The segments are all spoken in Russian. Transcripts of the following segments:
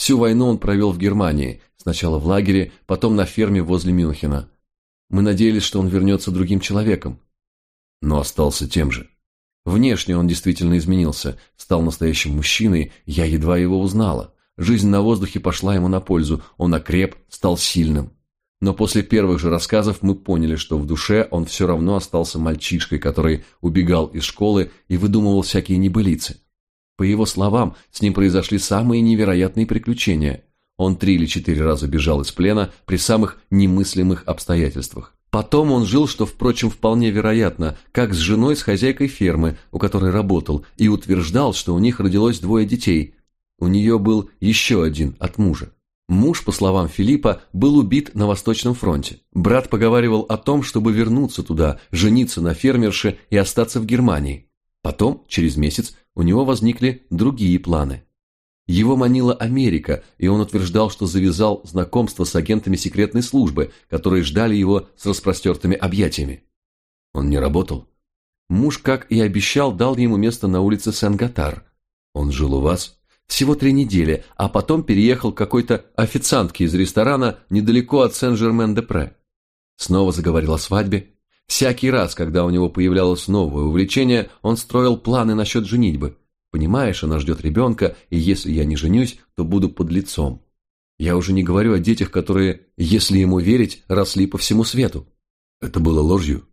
Всю войну он провел в Германии, сначала в лагере, потом на ферме возле Мюнхена. Мы надеялись, что он вернется другим человеком. Но остался тем же. Внешне он действительно изменился, стал настоящим мужчиной, я едва его узнала. Жизнь на воздухе пошла ему на пользу, он окреп, стал сильным. Но после первых же рассказов мы поняли, что в душе он все равно остался мальчишкой, который убегал из школы и выдумывал всякие небылицы. По его словам, с ним произошли самые невероятные приключения. Он 3 или 4 раза бежал из плена при самых немыслимых обстоятельствах. Потом он жил, что, впрочем, вполне вероятно, как с женой с хозяйкой фермы, у которой работал, и утверждал, что у них родилось 2 детей. У нее был еще один от мужа. Муж, по словам Филиппа, был убит на Восточном фронте. Брат поговаривал о том, чтобы вернуться туда, жениться на фермерше и остаться в Германии. Потом, через месяц, у него возникли другие планы. Его манила Америка, и он утверждал, что завязал знакомство с агентами секретной службы, которые ждали его с распростертыми объятиями. Он не работал. Муж, как и обещал, дал ему место на улице Сен-Готар. Он жил у вас всего 3 недели, а потом переехал к какой-то официантке из ресторана недалеко от Сен-Жермен-де-Пре. Снова заговорил о свадьбе. Всякий раз, когда у него появлялось новое увлечение, он строил планы насчет женитьбы. Понимаешь, она ждет ребенка, и если я не женюсь, то буду подлецом. Я уже не говорю о детях, которые, если ему верить, росли по всему свету. Это было ложью.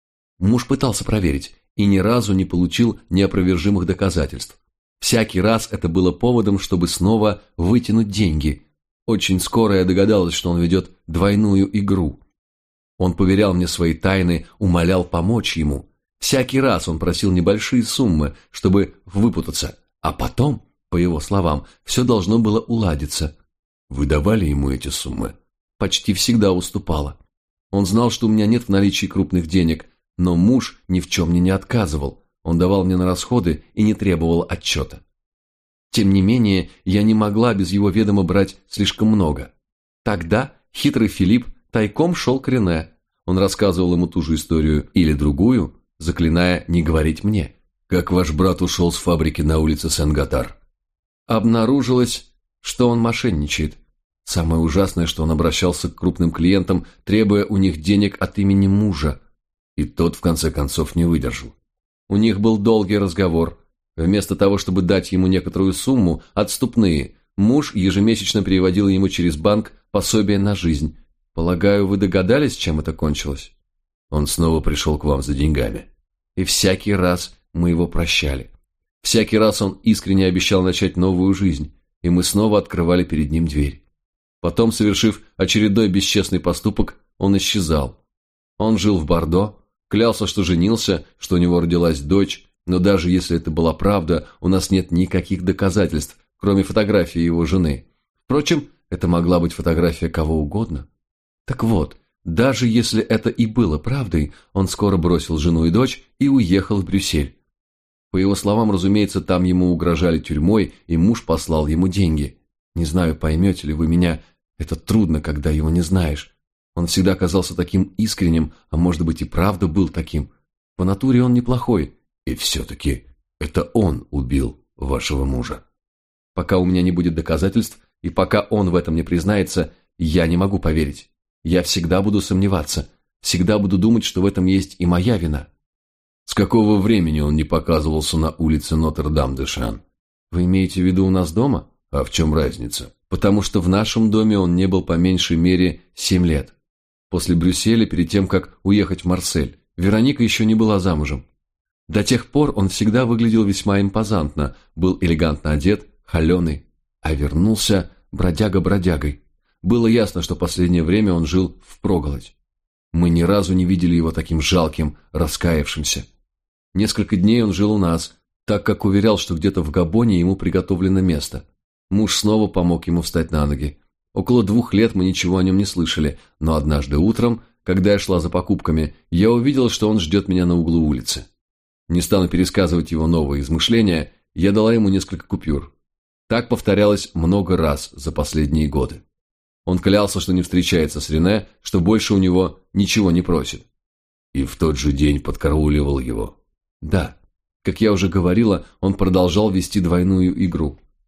Муж пытался проверить и ни разу не получил неопровержимых доказательств. Всякий раз это было поводом, чтобы снова вытянуть деньги. Очень скоро я догадалась, что он ведет двойную игру. Он поверял мне свои тайны, умолял помочь ему. Всякий раз он просил небольшие суммы, чтобы выпутаться, а потом, по его словам, все должно было уладиться. Вы давали ему эти суммы? Почти всегда уступала. Он знал, что у меня нет в наличии крупных денег, но муж ни в чем мне не отказывал. Он давал мне на расходы и не требовал отчета. Тем не менее, я не могла без его ведома брать слишком много. Тогда хитрый Филипп тайком шел к Рене. Он рассказывал ему ту же историю или другую, заклиная не говорить мне. Как ваш брат ушел с фабрики на улице Сен-Готар? Обнаружилось, что он мошенничает. Самое ужасное, что он обращался к крупным клиентам, требуя у них денег от имени мужа. И тот, в конце концов, не выдержал. У них был долгий разговор. Вместо того, чтобы дать ему некоторую сумму, отступные, муж ежемесячно переводил ему через банк пособие на жизнь. Полагаю, вы догадались, чем это кончилось? Он снова пришел к вам за деньгами. И всякий раз мы его прощали. Всякий раз он искренне обещал начать новую жизнь, и мы снова открывали перед ним дверь. Потом, совершив очередной бесчестный поступок, он исчезал. Он жил в Бордо, клялся, что женился, что у него родилась дочь, но даже если это была правда, у нас нет никаких доказательств, кроме фотографии его жены. Впрочем, это могла быть фотография кого угодно. Так вот, даже если это и было правдой, он скоро бросил жену и дочь и уехал в Брюссель. По его словам, разумеется, там ему угрожали тюрьмой, и муж послал ему деньги. Не знаю, поймете ли вы меня, это трудно, когда его не знаешь. Он всегда казался таким искренним, а может быть и правда был таким. По натуре он неплохой. И все-таки это он убил вашего мужа. Пока у меня не будет доказательств, и пока он в этом не признается, я не могу поверить. Я всегда буду сомневаться, всегда буду думать, что в этом есть и моя вина. С какого времени он не показывался на улице Нотр-Дам-де-Шан? Вы имеете в виду у нас дома? А в чем разница? Потому что в нашем доме он не был по меньшей мере 7 лет. После Брюсселя, перед тем, как уехать в Марсель, Вероника еще не была замужем. До тех пор он всегда выглядел весьма импозантно, был элегантно одет, холеный, а вернулся бродяга-бродягой. Было ясно, что последнее время он жил впроголодь. Мы ни разу не видели его таким жалким, раскаявшимся. Несколько дней он жил у нас, так как уверял, что где-то в Габоне ему приготовлено место. Муж снова помог ему встать на ноги. Около 2 лет мы ничего о нем не слышали, но однажды утром, когда я шла за покупками, я увидела, что он ждет меня на углу улицы. Не стану пересказывать его новые измышления, я дала ему несколько купюр. Так повторялось много раз за последние годы. Он клялся, что не встречается с Рене, что больше у него ничего не просит. И в тот же день подкарауливал его. Да, как я уже говорила, он продолжал вести двойную игру.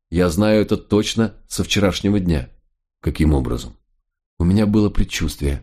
Я знаю это точно со вчерашнего дня». «Каким образом?» «У меня было предчувствие.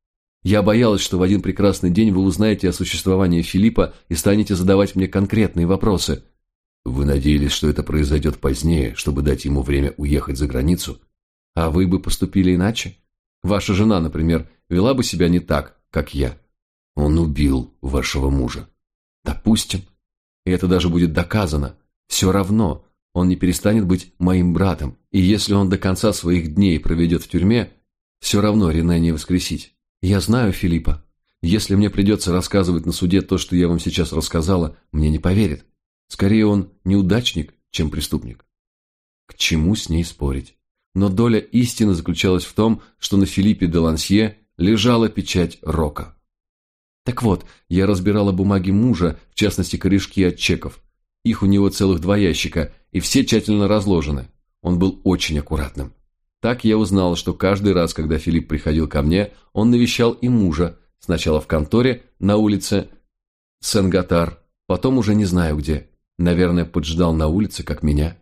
Я боялась, что в один прекрасный день вы узнаете о существовании Филиппа и станете задавать мне конкретные вопросы». «Вы надеялись, что это произойдет позднее, чтобы дать ему время уехать за границу? А вы бы поступили иначе? Ваша жена, например, вела бы себя не так, как я». «Он убил вашего мужа». «Допустим. И это даже будет доказано. Все равно он не перестанет быть моим братом, и если он до конца своих дней проведет в тюрьме, все равно Рене не воскресить. Я знаю Филиппа. Если мне придется рассказывать на суде то, что я вам сейчас рассказала, мне не поверят. Скорее он неудачник, чем преступник». К чему с ней спорить? Но доля истины заключалась в том, что на Филиппе де Лансье лежала печать рока. Так вот, я разбирала бумаги мужа, в частности корешки от чеков. Их у него целых 2 ящика, и все тщательно разложены. Он был очень аккуратным. Так я узнала, что каждый раз, когда Филипп приходил ко мне, он навещал и мужа, сначала в конторе на улице Сен-Готар, потом уже не знаю где. Наверное, поджидал на улице, как меня.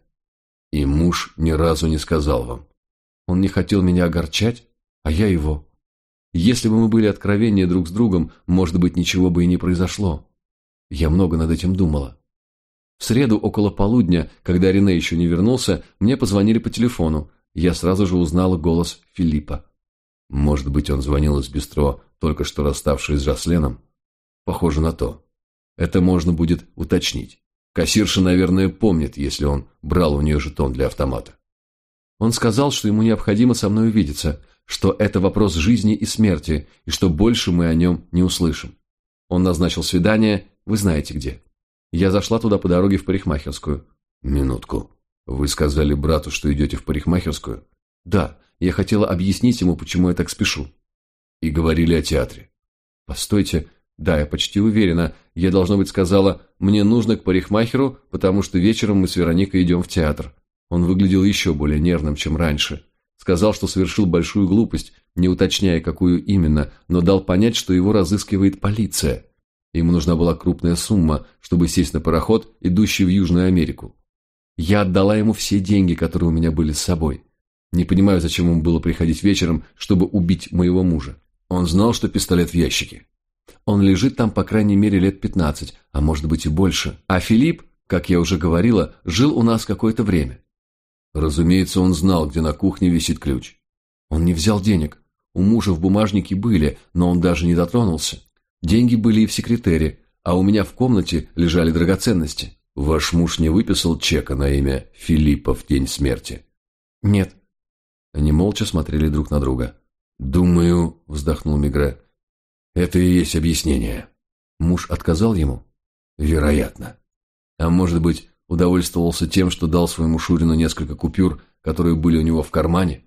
И муж ни разу не сказал вам? Он не хотел меня огорчать, а я его. Если бы мы были откровеннее друг с другом, может быть, ничего бы и не произошло. Я много над этим думала. В среду около полудня, когда Рене еще не вернулся, мне позвонили по телефону. Я сразу же узнала голос Филиппа. Может быть, он звонил из бистро, только что расставшись с Жасленом? Похоже на то. Это можно будет уточнить. Кассирша, наверное, помнит, если он брал у нее жетон для автомата. Он сказал, что ему необходимо со мной увидеться, что это вопрос жизни и смерти, и что больше мы о нем не услышим. Он назначил свидание, вы знаете где. Я зашла туда по дороге в парикмахерскую. Минутку. Вы сказали брату, что идете в парикмахерскую? Да, я хотела объяснить ему, почему я так спешу. И говорили о театре. Постойте, да, я почти уверена. Я, должно быть, сказала, мне нужно к парикмахеру, потому что вечером мы с Вероникой идем в театр. Он выглядел еще более нервным, чем раньше. Сказал, что совершил большую глупость, не уточняя, какую именно, но дал понять, что его разыскивает полиция. Ему нужна была крупная сумма, чтобы сесть на пароход, идущий в Южную Америку. Я отдала ему все деньги, которые у меня были с собой. Не понимаю, зачем ему было приходить вечером, чтобы убить моего мужа. Он знал, что пистолет в ящике. Он лежит там, по крайней мере, лет 15, а может быть и больше. А Филипп, как я уже говорила, жил у нас какое-то время. Разумеется, он знал, где на кухне висит ключ. Он не взял денег. У мужа в бумажнике были, но он даже не дотронулся. Деньги были и в секретере, а у меня в комнате лежали драгоценности. Ваш муж не выписал чека на имя Филиппа в день смерти? Нет. Они молча смотрели друг на друга. «Думаю», — вздохнул Мегре, — «это и есть объяснение». Муж отказал ему? Вероятно. А может быть, удовольствовался тем, что дал своему Шурину несколько купюр, которые были у него в кармане?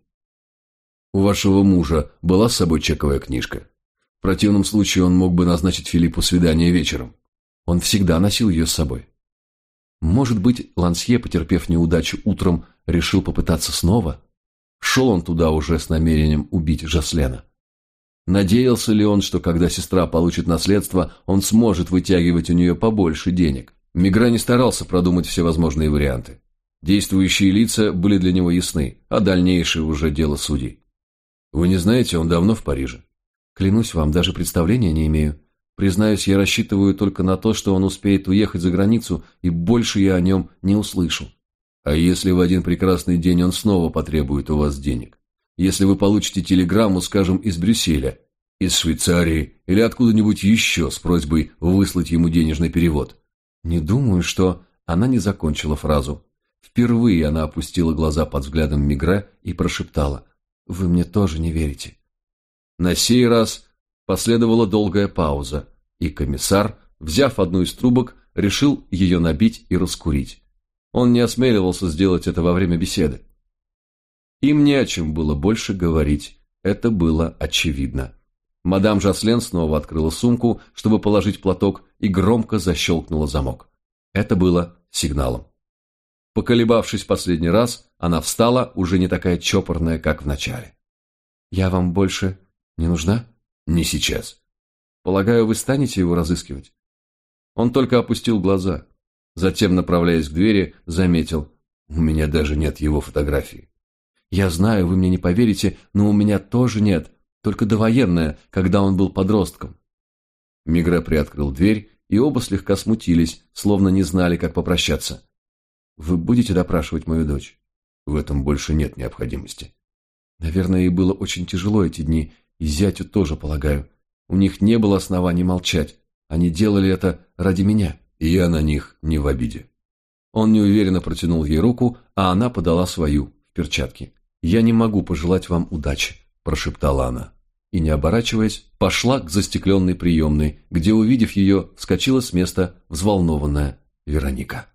У вашего мужа была с собой чековая книжка? В противном случае он мог бы назначить Филиппу свидание вечером. Он всегда носил ее с собой. Может быть, Лансье, потерпев неудачу утром, решил попытаться снова? Шел он туда уже с намерением убить Жаслена. Надеялся ли он, что когда сестра получит наследство, он сможет вытягивать у нее побольше денег? Мегре не старался продумать все возможные варианты. Действующие лица были для него ясны, а дальнейшее уже дело судей. Вы не знаете, он давно в Париже? Клянусь вам, даже представления не имею. Признаюсь, я рассчитываю только на то, что он успеет уехать за границу, и больше я о нем не услышу. А если в один прекрасный день он снова потребует у вас денег? Если вы получите телеграмму, скажем, из Брюсселя, из Швейцарии или откуда-нибудь еще с просьбой выслать ему денежный перевод? Не думаю, что... Она не закончила фразу. Впервые она опустила глаза под взглядом Мегре и прошептала: «Вы мне тоже не верите». На сей раз последовала долгая пауза, и комиссар, взяв одну из трубок, решил ее набить и раскурить. Он не осмеливался сделать это во время беседы. Им не о чем было больше говорить, это было очевидно. Мадам Жаслен снова открыла сумку, чтобы положить платок, и громко защелкнула замок. Это было сигналом. Поколебавшись последний раз, она встала, уже не такая чопорная, как в начале. «Я вам больше не нужна?» «Не сейчас». «Полагаю, вы станете его разыскивать?» Он только опустил глаза. Затем, направляясь к двери, заметил: У меня даже нет его фотографии. Я знаю, вы мне не поверите, но у меня тоже нет, только довоенная, когда он был подростком. Мегре приоткрыл дверь, и оба слегка смутились, словно не знали, как попрощаться. Вы будете допрашивать мою дочь? В этом больше нет необходимости. Наверное, ей было очень тяжело эти дни, и зятю тоже, полагаю. У них не было оснований молчать. Они делали это ради меня. И я на них не в обиде. Он неуверенно протянул ей руку, а она подала свою, в перчатке. «Я не могу пожелать вам удачи», – прошептала она. И, не оборачиваясь, пошла к застекленной приемной, где, увидев ее, вскочила с места взволнованная Вероника.